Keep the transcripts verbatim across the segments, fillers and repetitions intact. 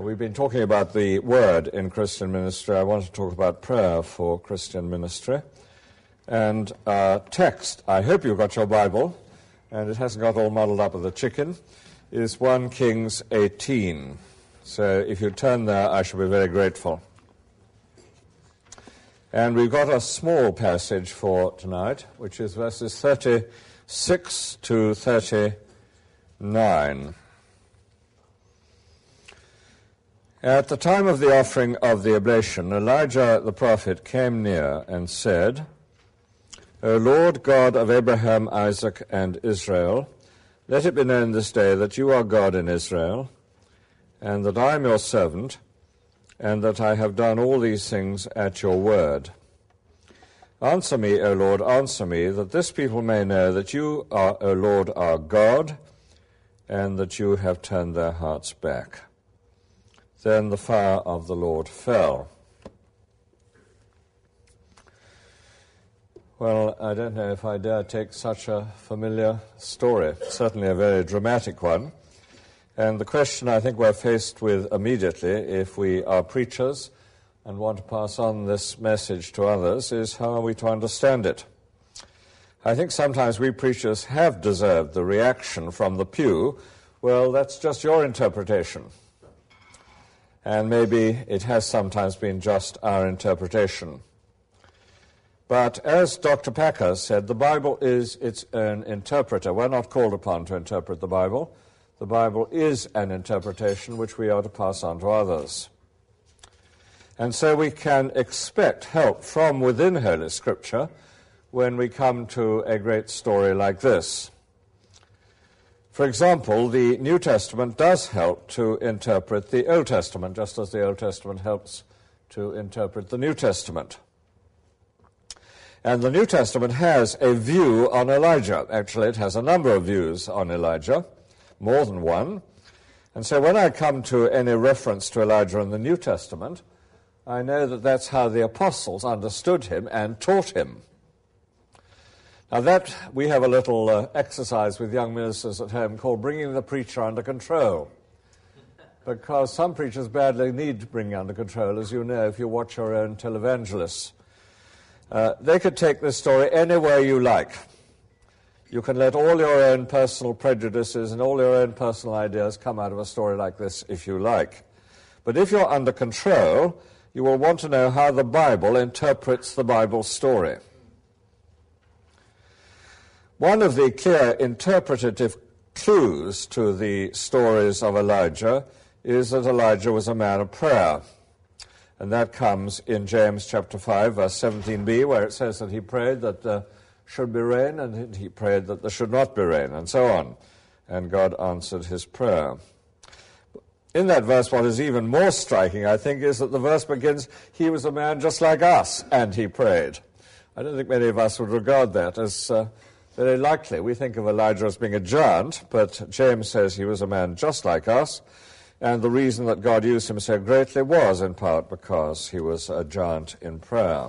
We've been talking about the word in Christian ministry. I want to talk about prayer for Christian ministry. And uh, text, I hope you've got your Bible, and it hasn't got all muddled up with the chicken, is First Kings eighteen. So if you turn there, I shall be very grateful. And we've got a small passage for tonight, which is verses thirty-six to thirty-nine. At the time of the offering of the oblation, Elijah the prophet came near and said, O Lord God of Abraham, Isaac, and Israel, let it be known this day that you are God in Israel, and that I am your servant, and that I have done all these things at your word. Answer me, O Lord, answer me, that this people may know that you are, O Lord, our God, and that you have turned their hearts back. Then the fire of the Lord fell. Well, I don't know if I dare take such a familiar story, certainly a very dramatic one. And the question I think we're faced with immediately, if we are preachers and want to pass on this message to others, is how are we to understand it? I think sometimes we preachers have deserved the reaction from the pew, well, that's just your interpretation. And maybe it has sometimes been just our interpretation. But as Doctor Packer said, the Bible is its own interpreter. We're not called upon to interpret the Bible. The Bible is an interpretation which we are to pass on to others. And so we can expect help from within Holy Scripture when we come to a great story like this. For example, the New Testament does help to interpret the Old Testament, just as the Old Testament helps to interpret the New Testament. And the New Testament has a view on Elijah. Actually, it has a number of views on Elijah, more than one. And so when I come to any reference to Elijah in the New Testament, I know that that's how the apostles understood him and taught him. Now that, we have a little uh, exercise with young ministers at home called bringing the preacher under control. Because some preachers badly need bringing under control, as you know, if you watch your own televangelists. Uh, they could take this story anywhere you like. You can let all your own personal prejudices and all your own personal ideas come out of a story like this if you like. But if you're under control, you will want to know how the Bible interprets the Bible story. One of the clear interpretative clues to the stories of Elijah is that Elijah was a man of prayer. And that comes in James chapter five, verse seventeen b, where it says that he prayed that there should be rain, and he prayed that there should not be rain, and so on. And God answered his prayer. In that verse, what is even more striking, I think, is that the verse begins, he was a man just like us, and he prayed. I don't think many of us would regard that as uh, very likely. We think of Elijah as being a giant, but James says he was a man just like us, and the reason that God used him so greatly was in part because he was a giant in prayer.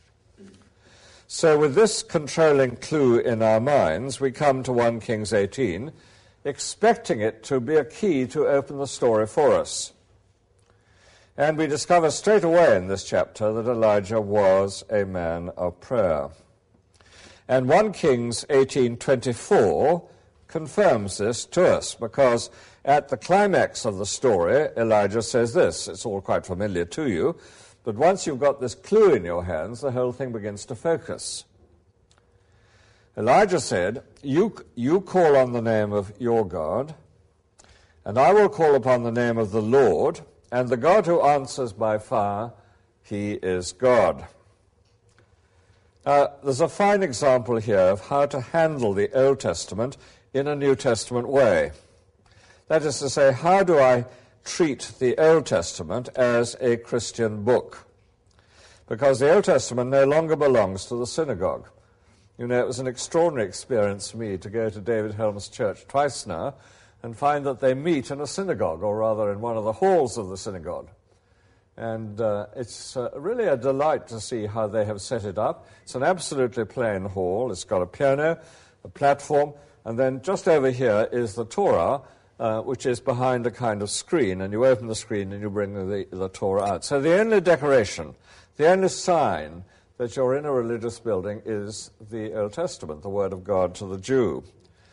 So with this controlling clue in our minds, we come to First Kings eighteen, expecting it to be a key to open the story for us. And we discover straight away in this chapter that Elijah was a man of prayer. And First Kings eighteen twenty-four confirms this to us, because at the climax of the story, Elijah says this. It's all quite familiar to you, but once you've got this clue in your hands, the whole thing begins to focus. Elijah said, you, you call on the name of your God, and I will call upon the name of the Lord, and the God who answers by fire, he is God. Uh, there's a fine example here of how to handle the Old Testament in a New Testament way. That is to say, how do I treat the Old Testament as a Christian book? Because the Old Testament no longer belongs to the synagogue. You know, it was an extraordinary experience for me to go to David Helm's church twice now and find that they meet in a synagogue, or rather in one of the halls of the synagogue. And uh, it's uh, really a delight to see how they have set it up. It's an absolutely plain hall. It's got a piano, a platform, and then just over here is the Torah, uh, which is behind a kind of screen, and you open the screen and you bring the, the Torah out. So the only decoration, the only sign that you're in a religious building is the Old Testament, the Word of God to the Jew.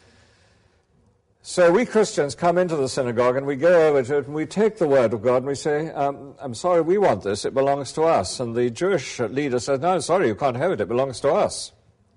So we Christians come into the synagogue and we go over to it and we take the Word of God and we say, um, I'm sorry, we want this, it belongs to us. And the Jewish leader says, no, I'm sorry, you can't have it, it belongs to us.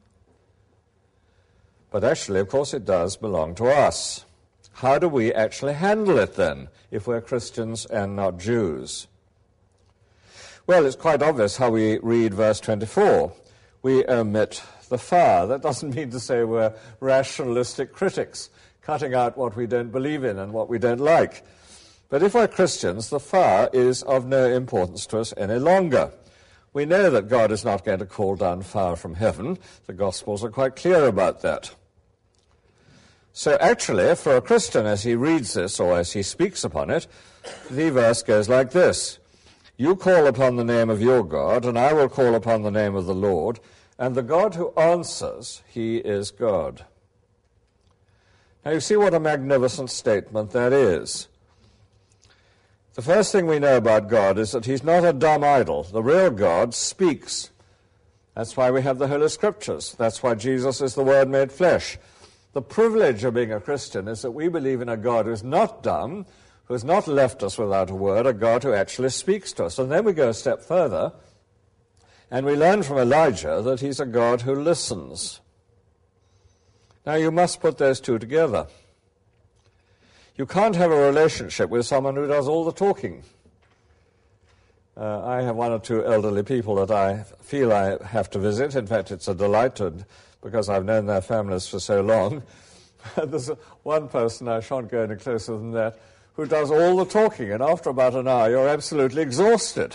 But actually, of course, it does belong to us. How do we actually handle it then, if we're Christians and not Jews? Well, it's quite obvious how we read verse twenty-four. We omit the far. That doesn't mean to say we're rationalistic critics, cutting out what we don't believe in and what we don't like. But if we're Christians, the far is of no importance to us any longer. We know that God is not going to call down fire from heaven. The Gospels are quite clear about that. So actually, for a Christian, as he reads this or as he speaks upon it, the verse goes like this. You call upon the name of your God, and I will call upon the name of the Lord, and the God who answers, he is God. Now you see what a magnificent statement that is. The first thing we know about God is that he's not a dumb idol. The real God speaks. That's why we have the Holy Scriptures. That's why Jesus is the Word made flesh. The privilege of being a Christian is that we believe in a God who's not dumb, who has not left us without a word, a God who actually speaks to us. And then we go a step further, and we learn from Elijah that he's a God who listens. Now, you must put those two together. You can't have a relationship with someone who does all the talking. Uh, I have one or two elderly people that I feel I have to visit. In fact, it's a delight to, because I've known their families for so long. There's one person, I shan't go any closer than that, who does all the talking, and after about an hour, you're absolutely exhausted.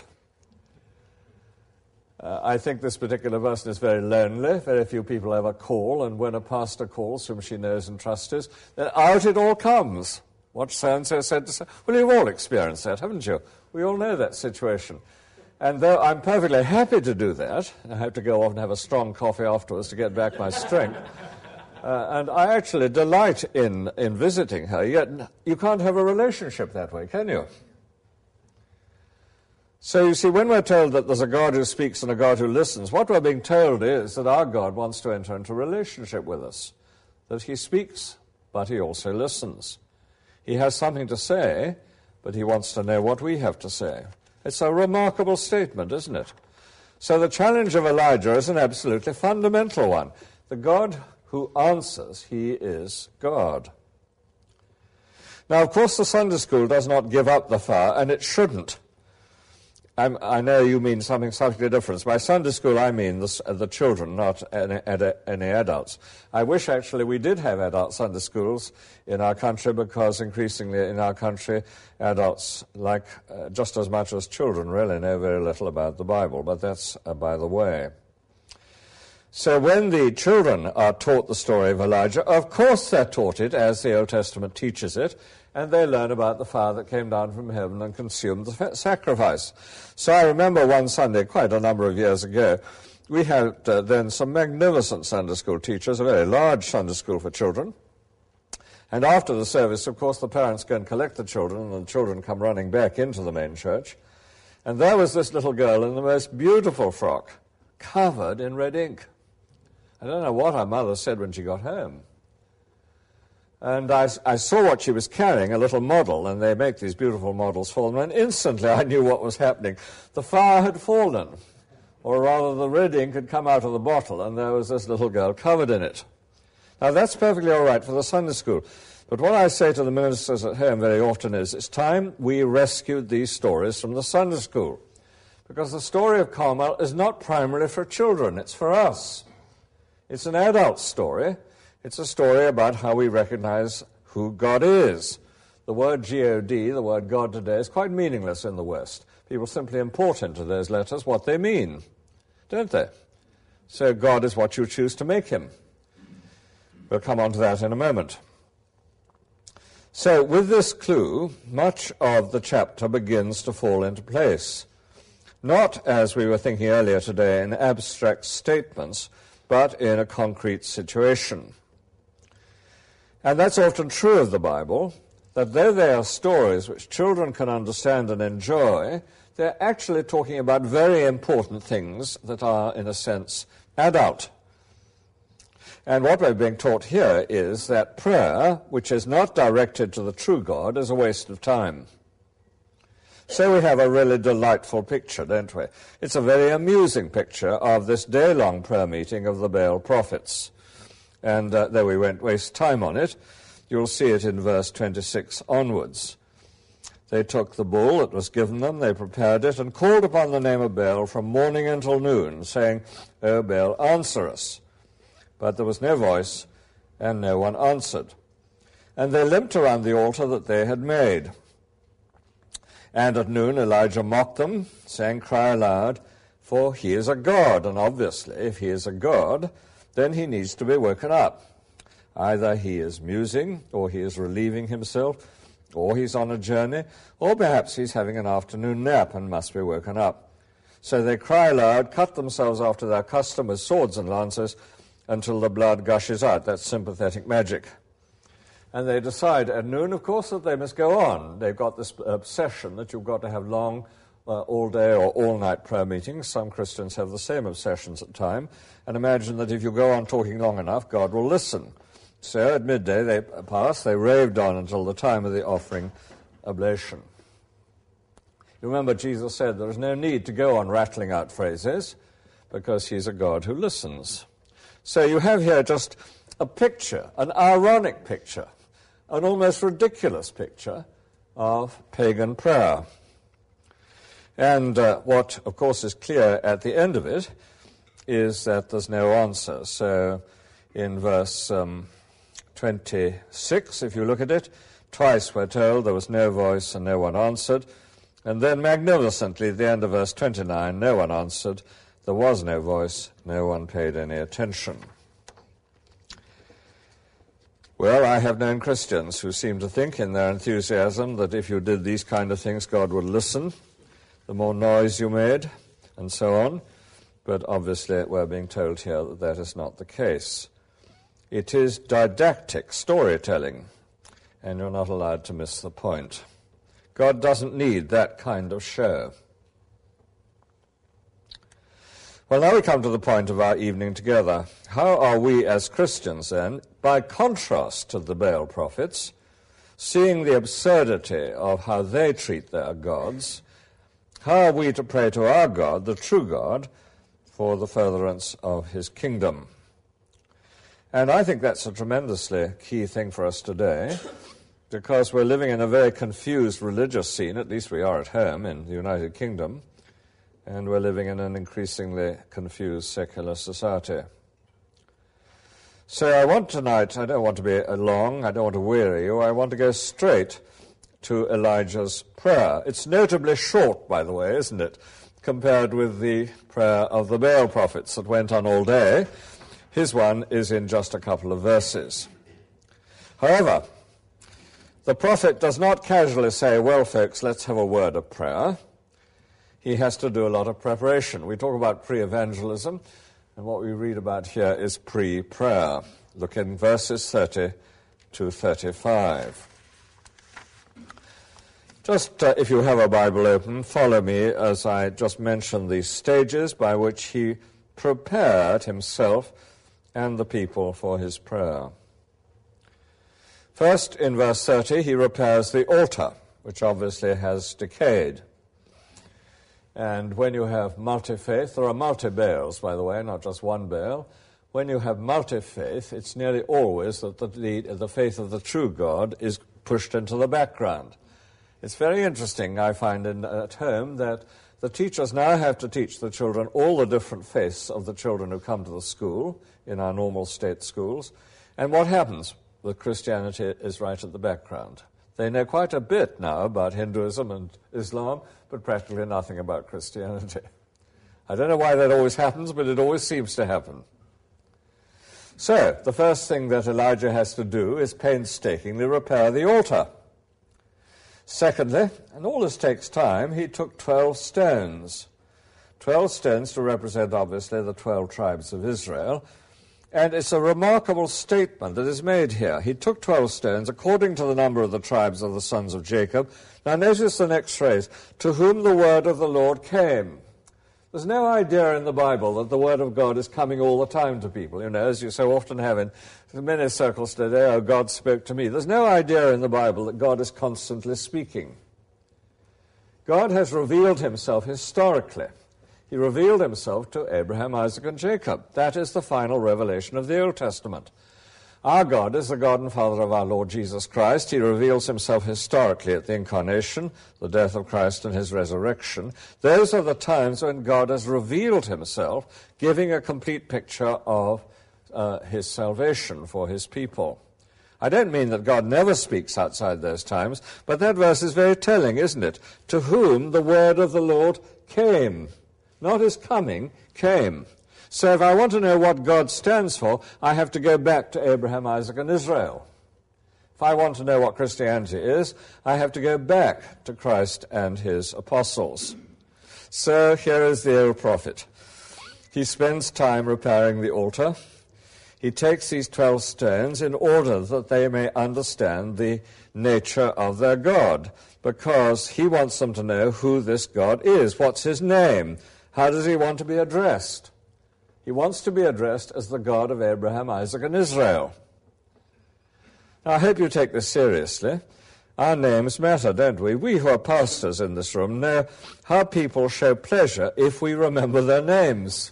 Uh, I think this particular person is very lonely. Very few people ever call, and when a pastor calls, whom she knows and trusts, then out it all comes. What so-and-so said to say. Well, you've all experienced that, haven't you? We all know that situation. And though I'm perfectly happy to do that, I have to go off and have a strong coffee afterwards to get back my strength, uh, and I actually delight in, in visiting her, yet you can't have a relationship that way, can you? So you see, when we're told that there's a God who speaks and a God who listens, what we're being told is that our God wants to enter into a relationship with us, that he speaks, but he also listens. He has something to say, but he wants to know what we have to say. It's a remarkable statement, isn't it? So the challenge of Elijah is an absolutely fundamental one. The God who answers, he is God. Now, of course, the Sunday school does not give up the fire, and it shouldn't. I'm, I know you mean something slightly different. By Sunday school, I mean the, the children, not any, any adults. I wish, actually, we did have adult Sunday schools in our country, because increasingly in our country, adults, like uh, just as much as children, really know very little about the Bible, but that's uh, by the way. So when the children are taught the story of Elijah, of course they're taught it as the Old Testament teaches it, and they learn about the fire that came down from heaven and consumed the sacrifice. So I remember one Sunday, quite a number of years ago, we had uh, then some magnificent Sunday school teachers, a very large Sunday school for children. And after the service, of course, the parents go and collect the children, and the children come running back into the main church. And there was this little girl in the most beautiful frock, covered in red ink. I don't know what her mother said when she got home. And I, I saw what she was carrying, a little model, and they make these beautiful models for them, and instantly I knew what was happening. The fire had fallen, or rather the red ink had come out of the bottle, and there was this little girl covered in it. Now, that's perfectly all right for the Sunday school, but what I say to the ministers at home very often is, it's time we rescued these stories from the Sunday school, because the story of Carmel is not primarily for children, it's for us. It's an adult story. It's a story about how we recognize who God is. The word G O D, the word God today, is quite meaningless in the West. People simply import into those letters what they mean, don't they? So God is what you choose to make him. We'll come on to that in a moment. So with this clue, much of the chapter begins to fall into place. Not, as we were thinking earlier today, in abstract statements, but in a concrete situation. And that's often true of the Bible. that though they are stories which children can understand and enjoy, they're actually talking about very important things that are, in a sense, adult. And what we're being taught here is that prayer, which is not directed to the true God, is a waste of time. So we have a really delightful picture, don't we? It's a very amusing picture of this day-long prayer meeting of the Baal prophets. And uh, though we won't waste time on it, you'll see it in verse twenty-six onwards. They took the bull that was given them, they prepared it, and called upon the name of Baal from morning until noon, saying, O Baal, answer us. But there was no voice, and no one answered. And they limped around the altar that they had made. And at noon Elijah mocked them, saying, Cry aloud, for he is a god. And obviously, if he is a god, then he needs to be woken up. Either he is musing, or he is relieving himself, or he's on a journey, or perhaps he's having an afternoon nap and must be woken up. So they cry aloud, cut themselves after their custom with swords and lances, until the blood gushes out. That's sympathetic magic. And they decide at noon, of course, that they must go on. They've got this obsession that you've got to have long, uh, all-day or all-night prayer meetings. Some Christians have the same obsessions at times, and imagine that if you go on talking long enough, God will listen. So at midday they passed, they raved on until the time of the offering oblation. You remember Jesus said there is no need to go on rattling out phrases, because he's a God who listens. So you have here just a picture, an ironic picture, an almost ridiculous picture of pagan prayer. And uh, what, of course, is clear at the end of it is that there's no answer. So in verse um, twenty-six, if you look at it, twice we're told there was no voice and no one answered. And then magnificently, at the end of verse twenty-nine, no one answered. There was no voice, no one paid any attention. Well, I have known Christians who seem to think in their enthusiasm that if you did these kind of things, God would listen, the more noise you made, and so on. But obviously we're being told here that that is not the case. It is didactic storytelling, and you're not allowed to miss the point. God doesn't need that kind of show. Well, now we come to the point of our evening together. How are we as Christians, then, by contrast to the Baal prophets, seeing the absurdity of how they treat their gods, how are we to pray to our God, the true God, for the furtherance of his kingdom? And I think that's a tremendously key thing for us today, because we're living in a very confused religious scene, at least we are at home in the United Kingdom, and we're living in an increasingly confused secular society. So I want tonight, I don't want to be long, I don't want to weary you, I want to go straight to Elijah's prayer. It's notably short, by the way, isn't it, compared with the prayer of the Baal prophets that went on all day. His one is in just a couple of verses. However, the prophet does not casually say, well, folks, let's have a word of prayer. He has to do a lot of preparation. We talk about pre-evangelism, and what we read about here is pre-prayer. Look in verses thirty to thirty-five. Just, uh, if you have a Bible open, follow me as I just mention these stages by which he prepared himself and the people for his prayer. First, in verse thirty, he repairs the altar, which obviously has decayed. And when you have multi-faith, there are multi-Baals, by the way, not just one Baal. When you have multi-faith, it's nearly always that the, the, the faith of the true God is pushed into the background. It's very interesting, I find, in, at home, that the teachers now have to teach the children all the different faiths of the children who come to the school, in our normal state schools. And what happens? The Christianity is right at the background. They know quite a bit now about Hinduism and Islam, but practically nothing about Christianity. I don't know why that always happens, but it always seems to happen. So, the first thing that Elijah has to do is painstakingly repair the altar. Secondly, and all this takes time, he took twelve stones. Twelve stones to represent, obviously, the twelve tribes of Israel. And it's a remarkable statement that is made here. He took twelve stones according to the number of the tribes of the sons of Jacob. Now notice the next phrase, to whom the word of the Lord came. There's no idea in the Bible that the word of God is coming all the time to people. You know, as you so often have in many circles today, oh, God spoke to me. There's no idea in the Bible that God is constantly speaking. God has revealed himself historically. He revealed himself to Abraham, Isaac, and Jacob. That is the final revelation of the Old Testament. Our God is the God and Father of our Lord Jesus Christ. He reveals himself historically at the Incarnation, the death of Christ, and his resurrection. Those are the times when God has revealed himself, giving a complete picture of uh, his salvation for his people. I don't mean that God never speaks outside those times, but that verse is very telling, isn't it? To whom the word of the Lord came. Not his coming, came. So if I want to know what God stands for, I have to go back to Abraham, Isaac, and Israel. If I want to know what Christianity is, I have to go back to Christ and his apostles. So here is the old prophet. He spends time repairing the altar. He takes these twelve stones in order that they may understand the nature of their God, because he wants them to know who this God is. What's his name? How does he want to be addressed? He wants to be addressed as the God of Abraham, Isaac, and Israel. Now, I hope you take this seriously. Our names matter, don't we? We who are pastors in this room know how people show pleasure if we remember their names.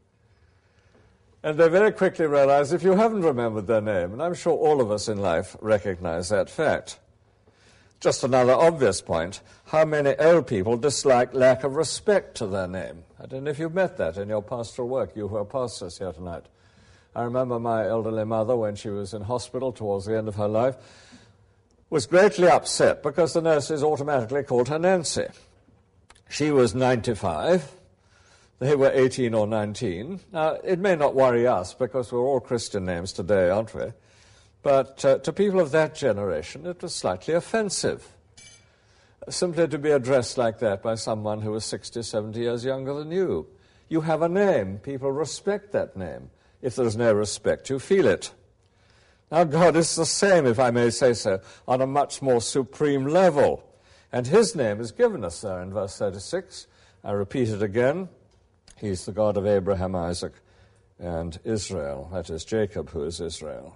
And they very quickly realize if you haven't remembered their name, and I'm sure all of us in life recognize that fact. Just another obvious point, how many old people dislike lack of respect to their name? I don't know if you've met that in your pastoral work, you who are pastors here tonight. I remember my elderly mother, when she was in hospital towards the end of her life, was greatly upset because the nurses automatically called her Nancy. She was ninety-five. They were eighteen or nineteen. Now, it may not worry us because we're all Christian names today, aren't we? But uh, to people of that generation, it was slightly offensive, simply to be addressed like that by someone who was sixty, seventy years younger than you. You have a name. People respect that name. If there's no respect, you feel it. Now, God is the same, if I may say so, on a much more supreme level. And his name is given us there in verse thirty-six. I repeat it again. He's the God of Abraham, Isaac, and Israel. That is Jacob, who is Israel.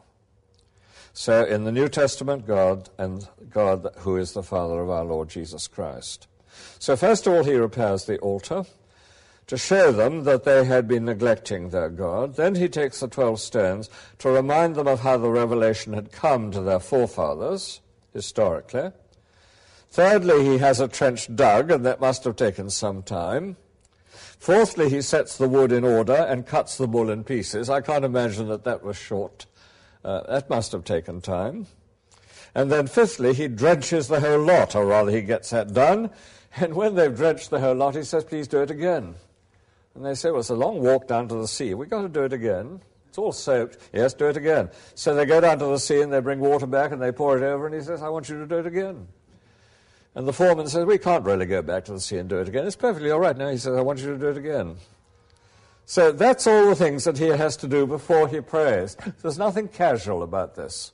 So in the New Testament, God, and God who is the Father of our Lord Jesus Christ. So first of all, he repairs the altar to show them that they had been neglecting their God. Then he takes the twelve stones to remind them of how the revelation had come to their forefathers, historically. Thirdly, he has a trench dug, and that must have taken some time. Fourthly, he sets the wood in order and cuts the bull in pieces. I can't imagine that that was short. Uh, that must have taken time. And then fifthly, he drenches the whole lot, or rather he gets that done. And when they've drenched the whole lot, he says, please do it again. And they say, well, it's a long walk down to the sea. We've got to do it again. It's all soaked. Yes, do it again. So they go down to the sea and they bring water back and they pour it over, and he says, I want you to do it again. And the foreman says, we can't really go back to the sea and do it again. It's perfectly all right. Now he says, I want you to do it again. So that's all the things that he has to do before he prays. There's nothing casual about this.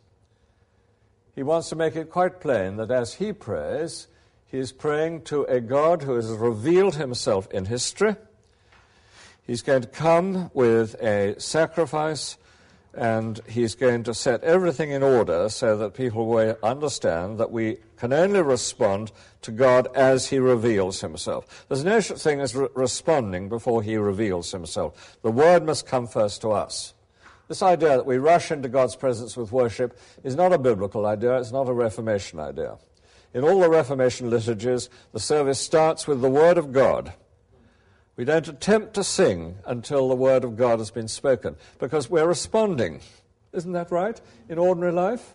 He wants to make it quite plain that as he prays, he is praying to a God who has revealed himself in history. He's going to come with a sacrifice, and he's going to set everything in order so that people will understand that we can only respond to God as he reveals himself. There's no such thing as re- responding before he reveals himself. The word must come first to us. This idea that we rush into God's presence with worship is not a biblical idea, it's not a Reformation idea. In all the Reformation liturgies, the service starts with the word of God. We don't attempt to sing until the word of God has been spoken, because we're responding. Isn't that right, in ordinary life?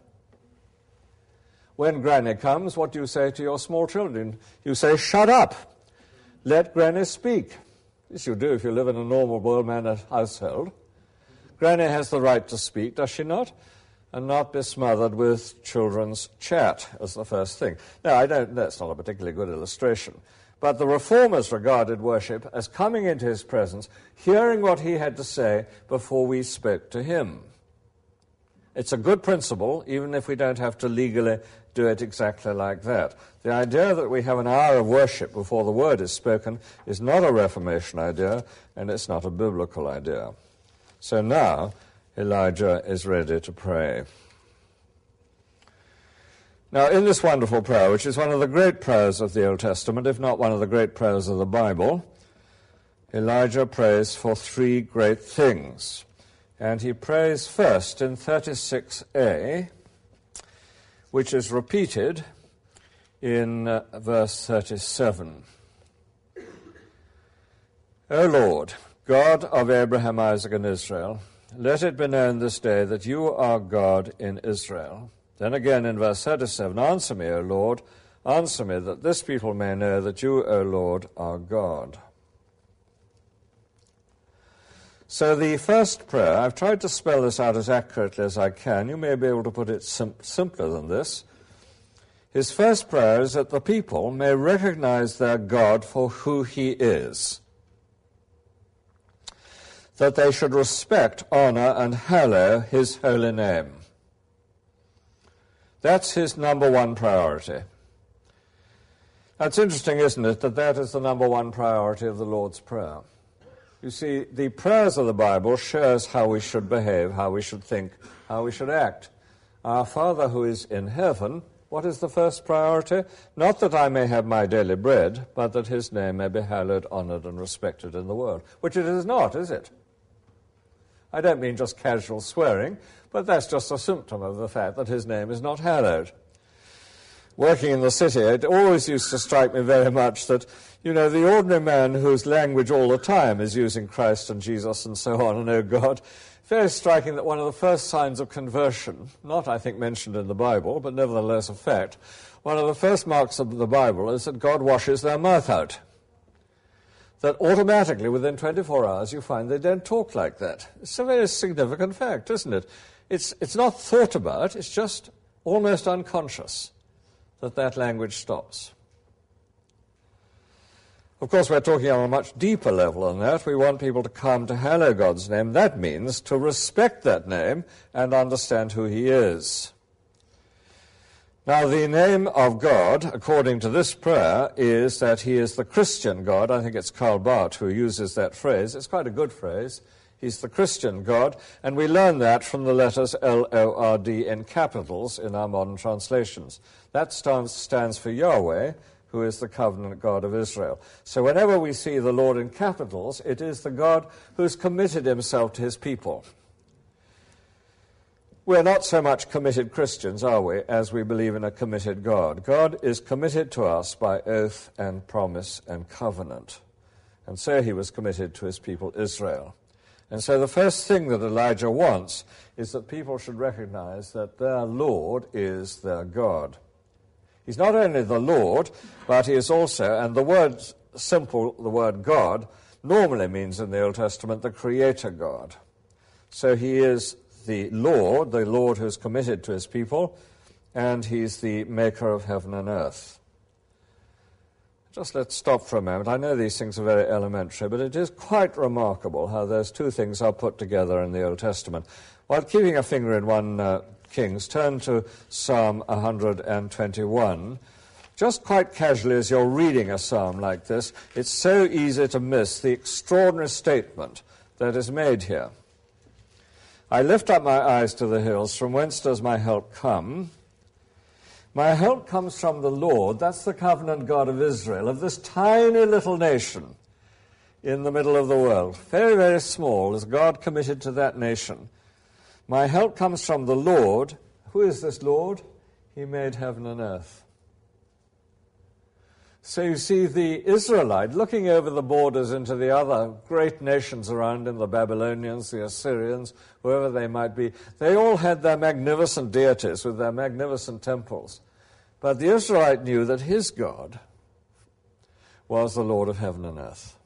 When Granny comes, what do you say to your small children? You say, shut up. Let Granny speak. This you do if you live in a normal well-mannered household. Granny has the right to speak, does she not? And not be smothered with children's chat as the first thing. Now, I don't, that's not a particularly good illustration. But the Reformers regarded worship as coming into his presence, hearing what he had to say before we spoke to him. It's a good principle, even if we don't have to legally do it exactly like that. The idea that we have an hour of worship before the word is spoken is not a Reformation idea, and it's not a biblical idea. So now Elijah is ready to pray. Now, in this wonderful prayer, which is one of the great prayers of the Old Testament, if not one of the great prayers of the Bible, Elijah prays for three great things. And he prays first in thirty-six a, which is repeated in uh, verse thirty-seven. O Lord, God of Abraham, Isaac, and Israel, let it be known this day that you are God in Israel. Then again in verse thirty-seven, answer me, O Lord, answer me, that this people may know that you, O Lord, are God. So the first prayer, I've tried to spell this out as accurately as I can. You may be able to put it sim- simpler than this. His first prayer is that the people may recognize their God for who he is, that they should respect, honor, and hallow his holy name. That's his number one priority. That's interesting, isn't it, that that is the number one priority of the Lord's Prayer. You see, the prayers of the Bible show us how we should behave, how we should think, how we should act. Our Father who is in heaven, what is the first priority? Not that I may have my daily bread, but that his name may be hallowed, honored, and respected in the world. Which it is not, is it? I don't mean just casual swearing, but that's just a symptom of the fact that his name is not hallowed. Working in the city, it always used to strike me very much that, you know, the ordinary man whose language all the time is using Christ and Jesus and so on, and oh God, very striking that one of the first signs of conversion, not, I think, mentioned in the Bible, but nevertheless a fact, one of the first marks of the Bible is that God washes their mouth out. That automatically, within twenty-four hours, you find they don't talk like that. It's a very significant fact, isn't it? It's, it's not thought about, it's just almost unconscious that that language stops. Of course, we're talking on a much deeper level than that. We want people to come to hallow God's name. That means to respect that name and understand who he is. Now, the name of God, according to this prayer, is that he is the Christian God. I think it's Karl Barth who uses that phrase. It's quite a good phrase. He's the Christian God, and we learn that from the letters L O R D in capitals in our modern translations. That stands, stands for Yahweh, who is the covenant God of Israel. So whenever we see the Lord in capitals, it is the God who's committed himself to his people. We're not so much committed Christians, are we, as we believe in a committed God. God is committed to us by oath and promise and covenant. And so he was committed to his people Israel. And so the first thing that Elijah wants is that people should recognize that their Lord is their God. He's not only the Lord, but he is also, and the word simple, the word God, normally means in the Old Testament the Creator God. So he is the Lord, the Lord who's committed to his people, and he's the maker of heaven and earth. Just let's stop for a moment. I know these things are very elementary, but it is quite remarkable how those two things are put together in the Old Testament. While keeping a finger in one uh, Kings, turn to Psalm one hundred twenty-one. Just quite casually as you're reading a psalm like this, it's so easy to miss the extraordinary statement that is made here. I lift up my eyes to the hills, from whence does my help come? My help comes from the Lord, that's the covenant God of Israel, of this tiny little nation in the middle of the world. Very, very small, is God committed to that nation. My help comes from the Lord. Who is this Lord? He made heaven and earth. So you see the Israelite looking over the borders into the other great nations around him, the Babylonians, the Assyrians, whoever they might be. They all had their magnificent deities with their magnificent temples. But the Israelite knew that his God was the Lord of heaven and earth.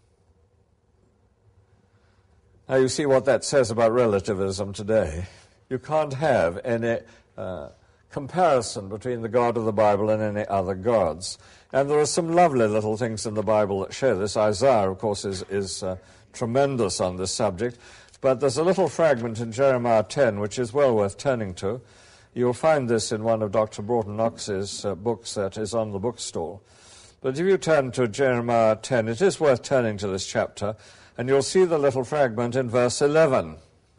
Now you see what that says about relativism today. You can't have any uh, comparison between the God of the Bible and any other gods. And there are some lovely little things in the Bible that show this. Isaiah, of course, is, is uh, tremendous on this subject. But there's a little fragment in Jeremiah ten which is well worth turning to. You'll find this in one of Doctor Broughton Knox's uh, books that is on the bookstall. But if you turn to Jeremiah ten, it is worth turning to this chapter, and you'll see the little fragment in verse eleven.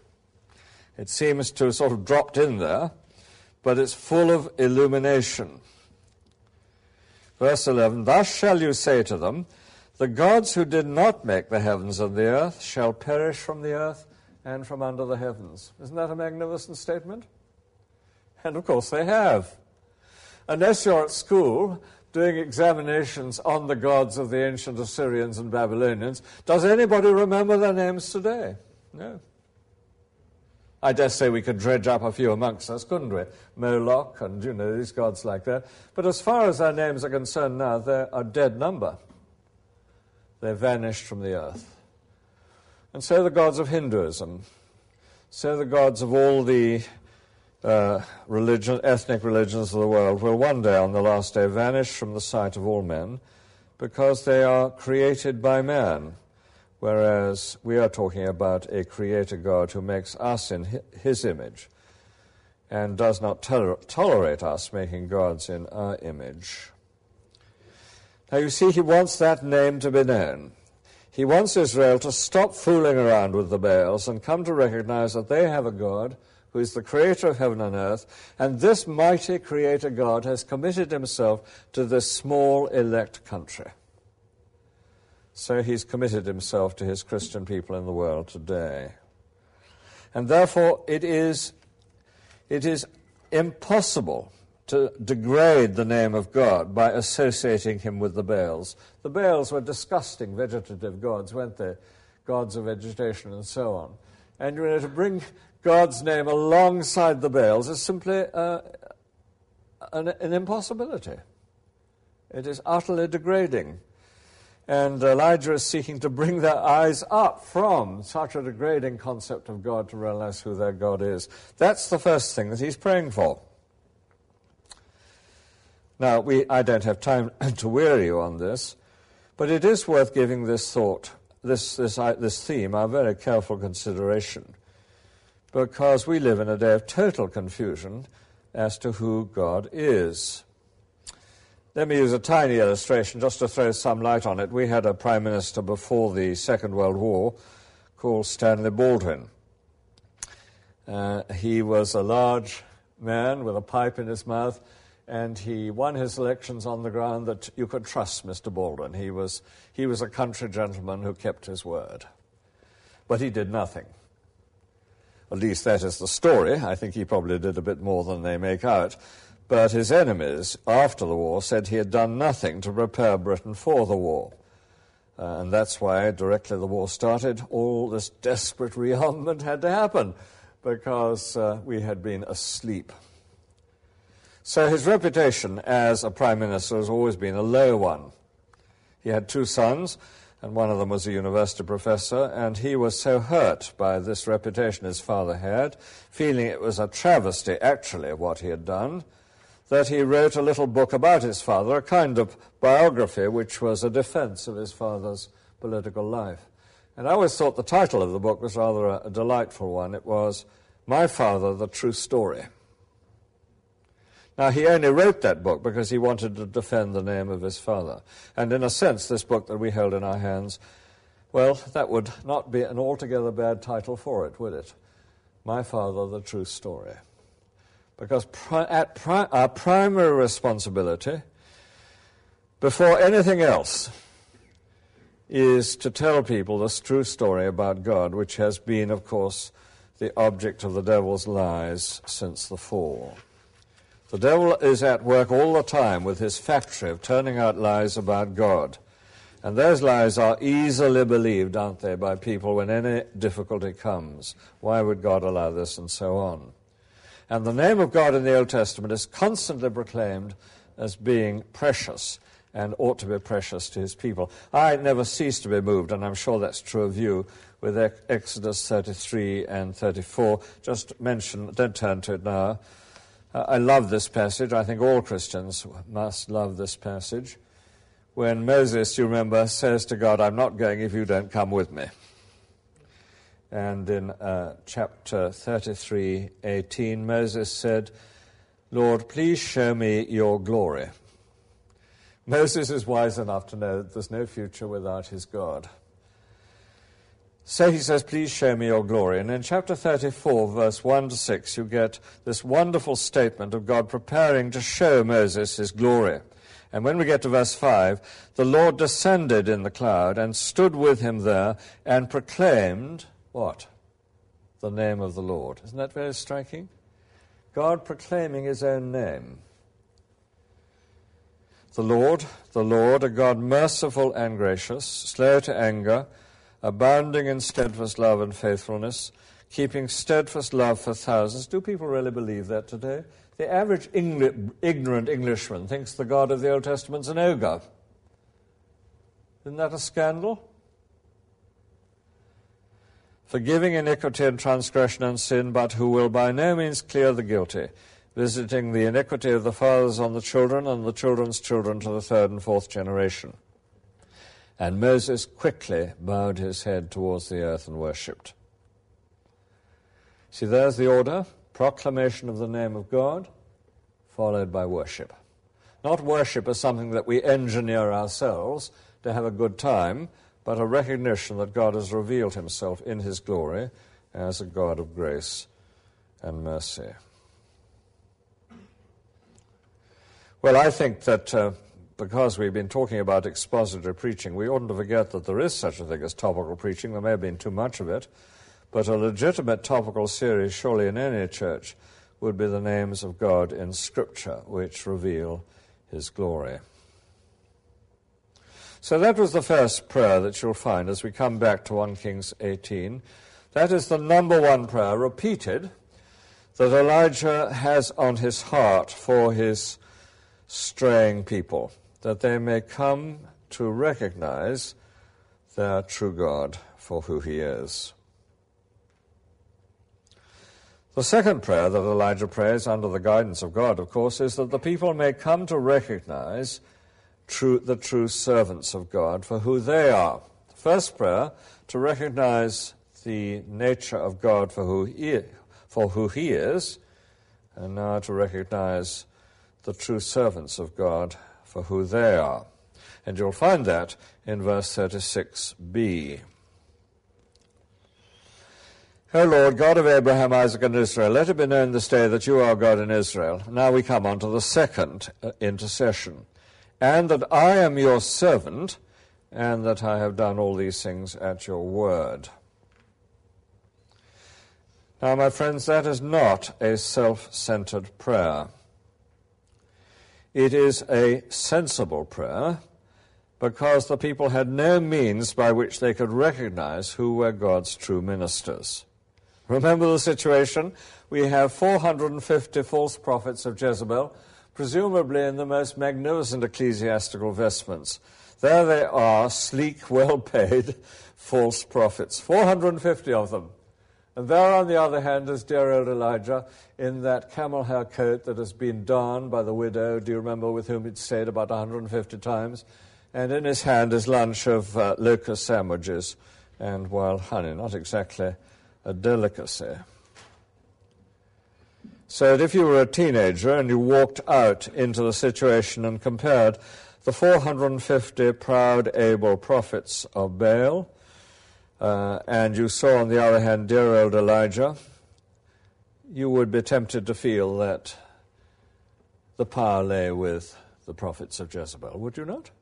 It seems to have sort of dropped in there, but it's full of illumination. Verse eleven, "Thus shall you say to them, the gods who did not make the heavens and the earth shall perish from the earth and from under the heavens." Isn't that a magnificent statement? And of course they have. Unless you're at school doing examinations on the gods of the ancient Assyrians and Babylonians, does anybody remember their names today? No. I dare say we could dredge up a few amongst us, couldn't we? Moloch and, you know, these gods like that. But as far as their names are concerned now, they're a dead number. They've vanished from the earth. And so the gods of Hinduism, so the gods of all the uh, religion, ethnic religions of the world will one day, on the last day, vanish from the sight of all men because they are created by man, whereas we are talking about a creator God who makes us in his image and does not toler- tolerate us making gods in our image. Now, you see, he wants that name to be known. He wants Israel to stop fooling around with the Baals and come to recognize that they have a God who is the creator of heaven and earth, and this mighty creator God has committed himself to this small elect country. So he's committed himself to his Christian people in the world today. And therefore it is, it is impossible to degrade the name of God by associating him with the Baals. The Baals were disgusting vegetative gods, weren't they? Gods of vegetation and so on. And you know, to bring God's name alongside the Baals is simply uh, an, an impossibility. It is utterly degrading. And Elijah is seeking to bring their eyes up from such a degrading concept of God to realize who their God is. That's the first thing that he's praying for. Now, we, I don't have time to weary you on this, but it is worth giving this thought, this, this, uh, this theme, our very careful consideration, because we live in a day of total confusion as to who God is. Let me use a tiny illustration just to throw some light on it. We had a prime minister before the Second World War called Stanley Baldwin. Uh, he was a large man with a pipe in his mouth, and he won his elections on the ground that you could trust Mister Baldwin. He was, he was a country gentleman who kept his word. But he did nothing. At least that is the story. I think he probably did a bit more than they make out. But his enemies, after the war, said he had done nothing to prepare Britain for the war. Uh, and that's why, directly the war started, all this desperate rearmament had to happen, because uh, we had been asleep. So his reputation as a prime minister has always been a low one. He had two sons, and one of them was a university professor, and he was so hurt by this reputation his father had, feeling it was a travesty, actually, of what he had done, that he wrote a little book about his father, a kind of biography which was a defense of his father's political life. And I always thought the title of the book was rather a, a delightful one. It was, My Father, the True Story. Now, he only wrote that book because he wanted to defend the name of his father. And in a sense, this book that we held in our hands, well, that would not be an altogether bad title for it, would it? My Father, the True Story. Because pri- at pri- our primary responsibility, before anything else, is to tell people this true story about God, which has been, of course, the object of the devil's lies since the fall. The devil is at work all the time with his factory of turning out lies about God. And those lies are easily believed, aren't they, by people when any difficulty comes. Why would God allow this, and so on? And the name of God in the Old Testament is constantly proclaimed as being precious and ought to be precious to his people. I never cease to be moved, and I'm sure that's true of you, with Exodus thirty-three and thirty-four. Just mention, don't turn to it now, Uh, I love this passage. I think all Christians must love this passage. When Moses, you remember, says to God, I'm not going if you don't come with me. And in uh, chapter thirty-three, eighteen, Moses said, Lord, please show me your glory. Moses is wise enough to know that there's no future without his God. So he says, please show me your glory. And in chapter thirty-four, verse one to six, you get this wonderful statement of God preparing to show Moses his glory. And when we get to verse five, the Lord descended in the cloud and stood with him there and proclaimed, what? The name of the Lord. Isn't that very striking? God proclaiming his own name. The Lord, the Lord, a God merciful and gracious, slow to anger, abounding in steadfast love and faithfulness, keeping steadfast love for thousands. Do people really believe that today? The average Engli- ignorant Englishman thinks the God of the Old Testament's an ogre. Isn't that a scandal? Forgiving iniquity and transgression and sin, but who will by no means clear the guilty, visiting the iniquity of the fathers on the children and the children's children to the third and fourth generation. And Moses quickly bowed his head towards the earth and worshipped. See, there's the order. Proclamation of the name of God, followed by worship. Not worship as something that we engineer ourselves to have a good time, but a recognition that God has revealed himself in his glory as a God of grace and mercy. Well, I think that uh, because we've been talking about expository preaching, we oughtn't to forget that there is such a thing as topical preaching. There may have been too much of it, but a legitimate topical series, surely in any church, would be the names of God in Scripture, which reveal his glory. So that was the first prayer that you'll find as we come back to First Kings eighteen. That is the number one prayer, repeated, that Elijah has on his heart for his straying people, that they may come to recognize their true God for who he is. The second prayer that Elijah prays under the guidance of God, of course, is that the people may come to recognize true, the true servants of God for who they are. The first prayer, to recognize the nature of God for who he, for who he is, and now to recognize the true servants of God for who they are. And you'll find that in verse thirty-six b. O Lord, God of Abraham, Isaac, and Israel, let it be known this day that you are God in Israel. Now we come on to the second uh, intercession. And that I am your servant, and that I have done all these things at your word. Now, my friends, that is not a self-centered prayer. It is a sensible prayer, because the people had no means by which they could recognize who were God's true ministers. Remember the situation? We have four hundred fifty false prophets of Jezebel, presumably in the most magnificent ecclesiastical vestments. There they are, sleek, well-paid false prophets, four hundred fifty of them. And there, on the other hand, is dear old Elijah in that camel hair coat that has been darned by the widow, do you remember, with whom he'd stayed about one hundred fifty times? And in his hand his lunch of uh, locust sandwiches and wild honey, not exactly a delicacy. So that if you were a teenager and you walked out into the situation and compared the four hundred fifty proud, able prophets of Baal, uh, and you saw on the other hand dear old Elijah, you would be tempted to feel that the power lay with the prophets of Jezebel, would you not?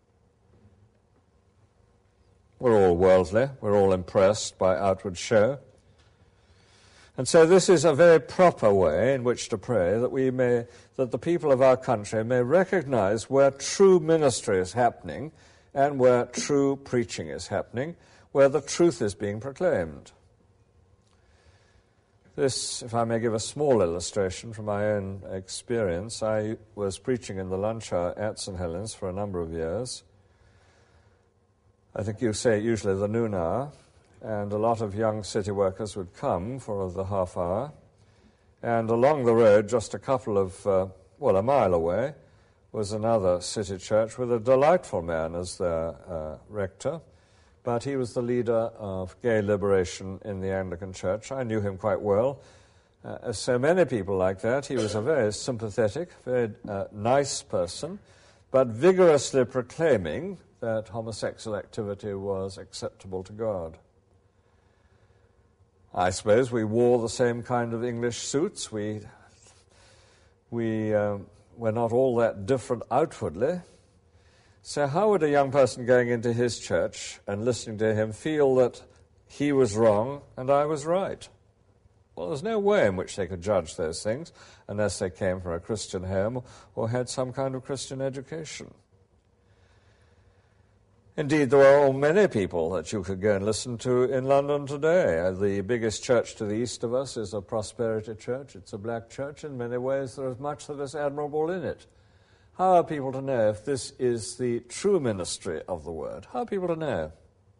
We're all worldly, we're all impressed by outward show. And so this is a very proper way in which to pray that we may, that the people of our country may recognize where true ministry is happening and where true preaching is happening, where the truth is being proclaimed. This, if I may give a small illustration from my own experience, I was preaching in the lunch hour at Saint Helens for a number of years. I think you say usually the noon hour, and a lot of young city workers would come for the half hour, And along the road, just a couple of, uh, well, a mile away, was another city church with a delightful man as their uh, rector. But he was the leader of gay liberation in the Anglican Church. I knew him quite well. Uh, as so many people like that, he was a very sympathetic, very uh, nice person, but vigorously proclaiming that homosexual activity was acceptable to God. I suppose we wore the same kind of English suits. We, we uh, were not all that different outwardly. So how would a young person going into his church and listening to him feel that he was wrong and I was right? Well, there's no way in which they could judge those things unless they came from a Christian home or had some kind of Christian education. Indeed, there are many people that you could go and listen to in London today. The biggest church to the east of us is a Prosperity Church. It's a black church. In many ways, there is much that is admirable in it. How are people to know if this is the true ministry of the word? How are people to know?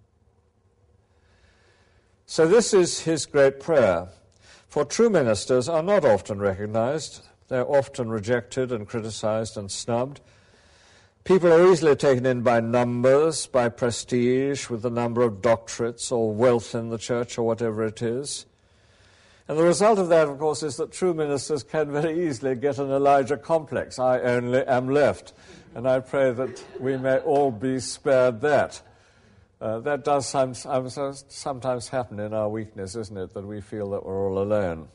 So this is his great prayer. For true ministers are not often recognized. They're often rejected and criticized and snubbed. People are easily taken in by numbers, by prestige, with the number of doctorates or wealth in the church or whatever it is. And the result of that, of course, is that true ministers can very easily get an Elijah complex. I only am left. And I pray that we may all be spared that. Uh, that does sometimes, sometimes happen in our weakness, isn't it, that we feel that we're all alone.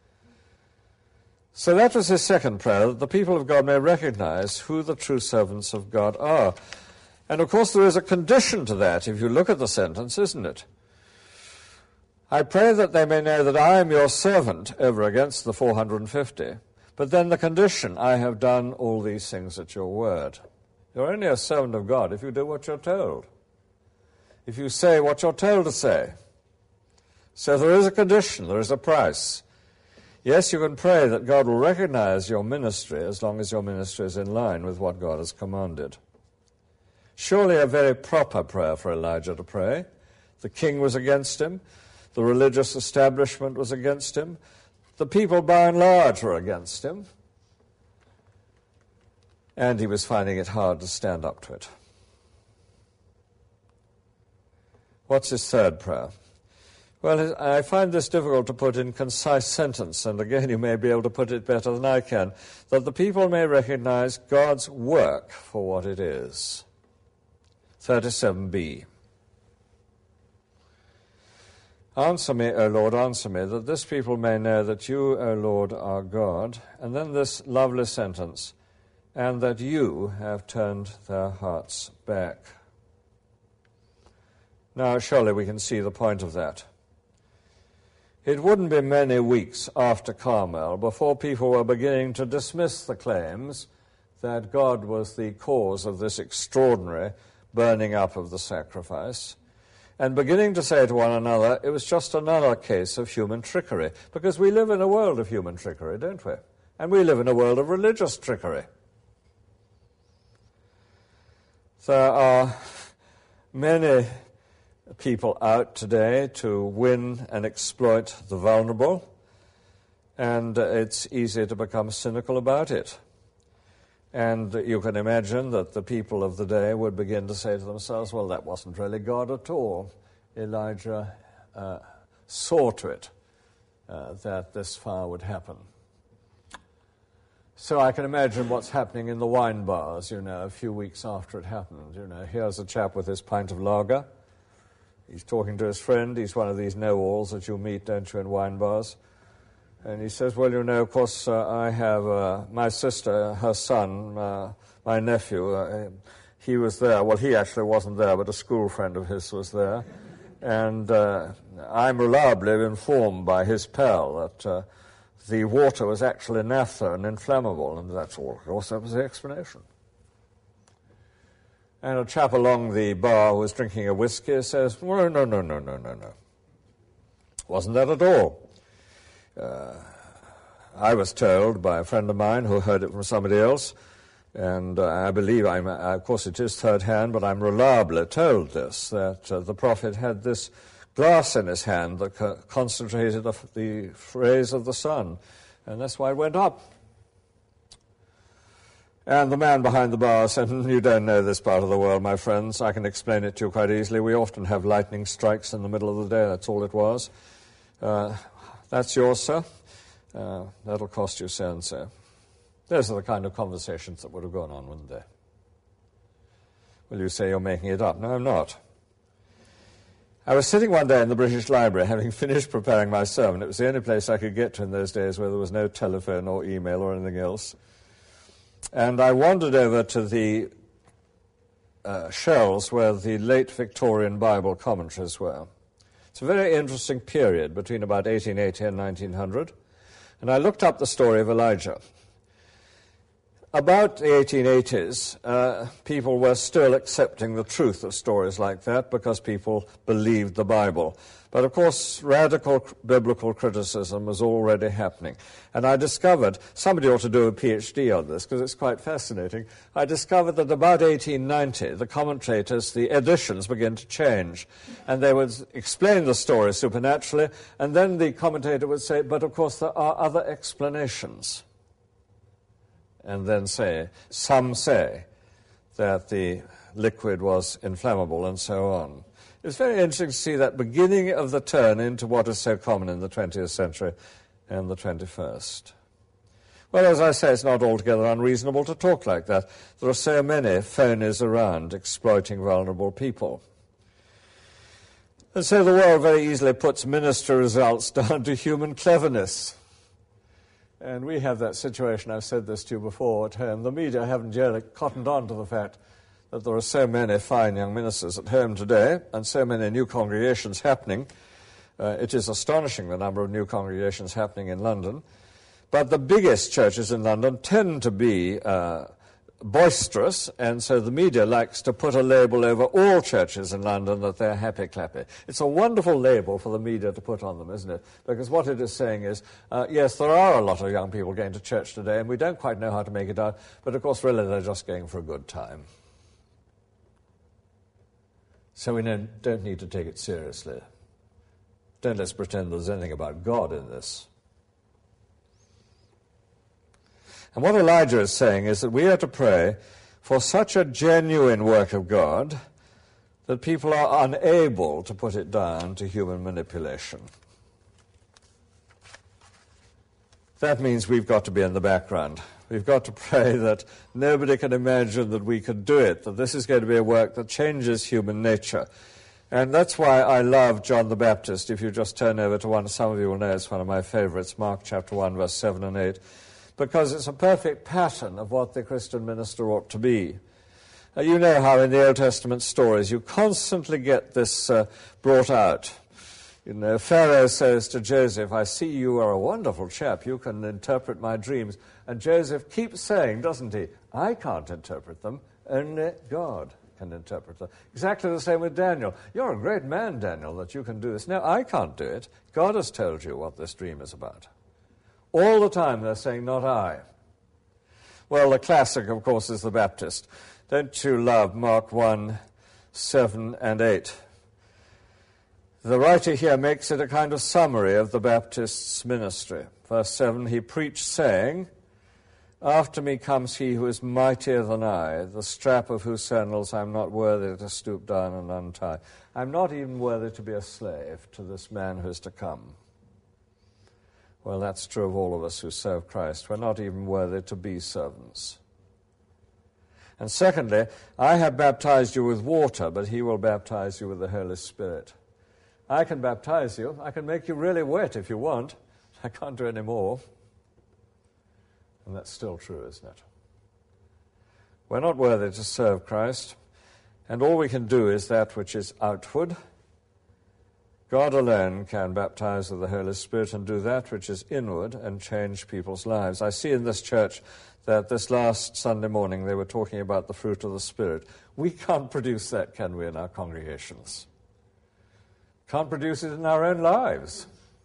So that was his second prayer, that the people of God may recognize who the true servants of God are. And, of course, there is a condition to that, if you look at the sentence, isn't it? I pray that they may know that I am your servant, over against the four hundred fifty. But then the condition, I have done all these things at your word. You're only a servant of God if you do what you're told. If you say what you're told to say. So there is a condition, there is a price. Yes, you can pray that God will recognize your ministry as long as your ministry is in line with what God has commanded. Surely a very proper prayer for Elijah to pray. The king was against him. The religious establishment was against him. The people, by and large, were against him. And he was finding it hard to stand up to it. What's his third prayer? Well, I find this difficult to put in concise sentence, and again, you may be able to put it better than I can, that the people may recognize God's work for what it is. thirty-seven b. Answer me, O Lord, answer me, that this people may know that you, O Lord, are God. And then this lovely sentence, and that you have turned their hearts back. Now, surely we can see the point of that. It wouldn't be many weeks after Carmel before people were beginning to dismiss the claims that God was the cause of this extraordinary burning up of the sacrifice, and beginning to say to one another, it was just another case of human trickery, because we live in a world of human trickery, don't we? And we live in a world of religious trickery. There are many people out today to win and exploit the vulnerable, and it's easy to become cynical about it. And you can imagine that the people of the day would begin to say to themselves, well, that wasn't really God at all. Elijah uh, saw to it uh, that this fire would happen. So I can imagine what's happening in the wine bars, you know, a few weeks after it happened. You know, here's a chap with his pint of lager. He's talking to his friend. He's one of these know-alls that you meet, don't you, in wine bars. And he says, well, you know, of course, uh, I have uh, my sister, her son, uh, my nephew, uh, he was there. Well, he actually wasn't there, but a school friend of his was there. And uh, I'm reliably informed by his pal that uh, the water was actually naphtha and inflammable, and that's all. Of course, that was the explanation. And a chap along the bar who was drinking a whiskey says, well, no, no, no, no, no, no. Wasn't that at all. Uh, I was told by a friend of mine who heard it from somebody else, and uh, I believe, I'm, uh, of course it is third hand, but I'm reliably told this, that uh, the prophet had this glass in his hand that co- concentrated the, the rays of the sun, And that's why it went up. And the man behind the bar said, you don't know this part of the world, my friends. I can explain it to you quite easily. We often have lightning strikes in the middle of the day. That's all it was. Uh, that's yours, sir. Uh, that'll cost you so and so. Those are the kind of conversations that would have gone on, wouldn't they? Well, you say you're making it up. No, I'm not. I was sitting one day in the British Library, having finished preparing my sermon. It was the only place I could get to in those days where there was no telephone or email or anything else. And I wandered over to the uh, shelves where the late Victorian Bible commentaries were. It's a very interesting period between about eighteen eighty and nineteen hundred. And I looked up the story of Elijah. About the eighteen eighties, uh, people were still accepting the truth of stories like that because people believed the Bible. But, of course, radical biblical criticism was already happening. And I discovered, somebody ought to do a PhD on this because it's quite fascinating, I discovered that about eighteen ninety, the commentators, the editions began to change. And they would explain the story supernaturally, and then the commentator would say, but, of course, there are other explanations. And then say, some say that the liquid was inflammable and so on. It's very interesting to see that beginning of the turn into what is so common in the twentieth century and the twenty-first. Well, as I say, it's not altogether unreasonable to talk like that. There are so many phonies around exploiting vulnerable people. And so the world very easily puts ministry results down to human cleverness. And we have that situation, I've said this to you before, at home. The media haven't yet cottoned on to the fact that there are so many fine young ministers at home today and so many new congregations happening. Uh, it is astonishing the number of new congregations happening in London. But the biggest churches in London tend to be uh, boisterous, and so the media likes to put a label over all churches in London that they're happy-clappy. It's a wonderful label for the media to put on them, isn't it? Because what it is saying is, uh, yes, there are a lot of young people going to church today, and we don't quite know how to make it out, but of course, really, they're just going for a good time. So we don't, don't need to take it seriously. Don't let's pretend there's anything about God in this. And what Elijah is saying is that we are to pray for such a genuine work of God that people are unable to put it down to human manipulation. That means we've got to be in the background. We've got to pray that nobody can imagine that we could do it, that this is going to be a work that changes human nature. And that's why I love John the Baptist. If you just turn over to one, some of you will know it's one of my favorites, Mark chapter one, verse seven and eight, because it's a perfect pattern of what the Christian minister ought to be. Uh, you know how in the Old Testament stories you constantly get this uh, brought out. You know, Pharaoh says to Joseph, I see you are a wonderful chap, you can interpret my dreams. And Joseph keeps saying, doesn't he, I can't interpret them, only God can interpret them. Exactly the same with Daniel. You're a great man, Daniel, that you can do this. No, I can't do it. God has told you what this dream is about. All the time they're saying, not I. Well, the classic, of course, is the Baptist. Don't you love Mark one, seven and eight? The writer here makes it a kind of summary of the Baptist's ministry. Verse seven, he preached, saying, after me comes he who is mightier than I, the strap of whose sandals I am not worthy to stoop down and untie. I'm not even worthy to be a slave to this man who is to come. Well, that's true of all of us who serve Christ. We're not even worthy to be servants. And secondly, I have baptized you with water, but he will baptize you with the Holy Spirit. I can baptize you. I can make you really wet if you want. I can't do any more. And that's still true, isn't it? We're not worthy to serve Christ, and all we can do is that which is outward. God alone can baptize with the Holy Spirit and do that which is inward and change people's lives. I see in this church that this last Sunday morning they were talking about the fruit of the Spirit. We can't produce that, can we, in our congregations? Can't produce it in our own lives.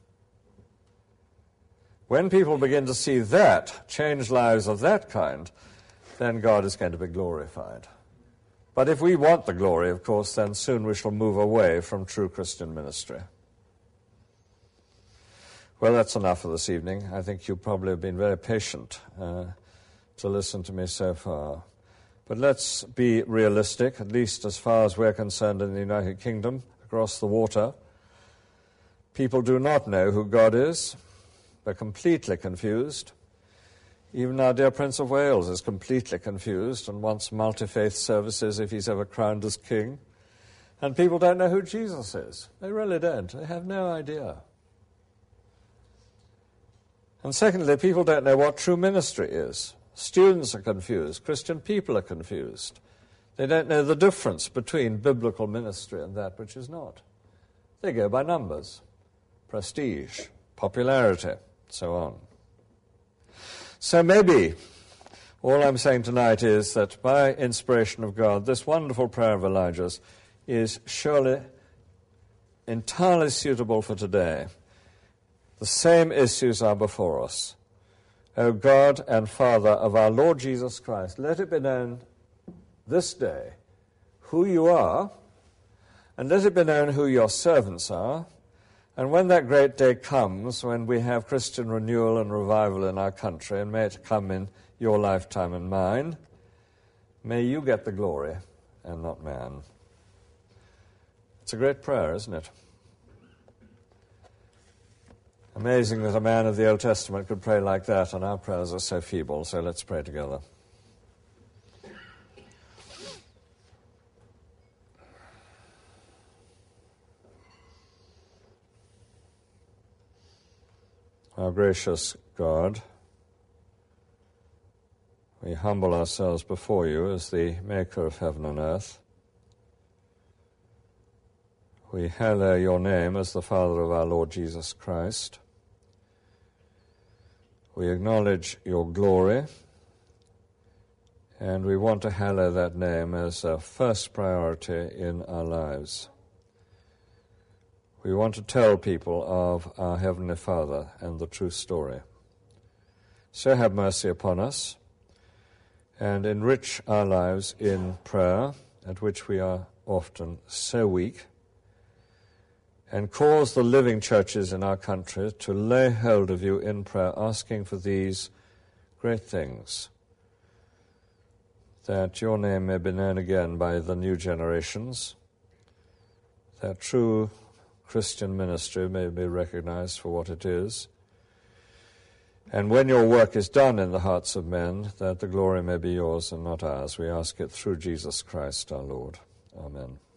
When people begin to see that, change lives of that kind, then God is going to be glorified. But if we want the glory, of course, then soon we shall move away from true Christian ministry. Well, that's enough for this evening. I think you probably have been very patient uh, to listen to me so far. But let's be realistic, at least as far as we're concerned in the United Kingdom, across the water. People do not know who God is. They're completely confused. Even our dear Prince of Wales is completely confused and wants multi-faith services if he's ever crowned as king. And people don't know who Jesus is. They really don't. They have no idea. And secondly, people don't know what true ministry is. Students are confused. Christian people are confused. They don't know the difference between biblical ministry and that which is not. They go by numbers, prestige, popularity, so on. So maybe all I'm saying tonight is that by inspiration of God, this wonderful prayer of Elijah's is surely entirely suitable for today. The same issues are before us. O God and Father of our Lord Jesus Christ, let it be known this day who you are, and let it be known who your servants are. And when that great day comes, when we have Christian renewal and revival in our country, and may it come in your lifetime and mine, may you get the glory and not man. It's a great prayer, isn't it? Amazing that a man of the Old Testament could pray like that, and our prayers are so feeble, so let's pray together. Our gracious God, we humble ourselves before you as the maker of heaven and earth. We hallow your name as the Father of our Lord Jesus Christ. We acknowledge your glory, and we want to hallow that name as a first priority in our lives. We want to tell people of our Heavenly Father and the true story. So have mercy upon us and enrich our lives in prayer, at which we are often so weak, and cause the living churches in our country to lay hold of you in prayer, asking for these great things, that your name may be known again by the new generations, that true Christian ministry may be recognized for what it is, and when your work is done in the hearts of men, that the glory may be yours and not ours. We ask it through Jesus Christ our Lord. Amen.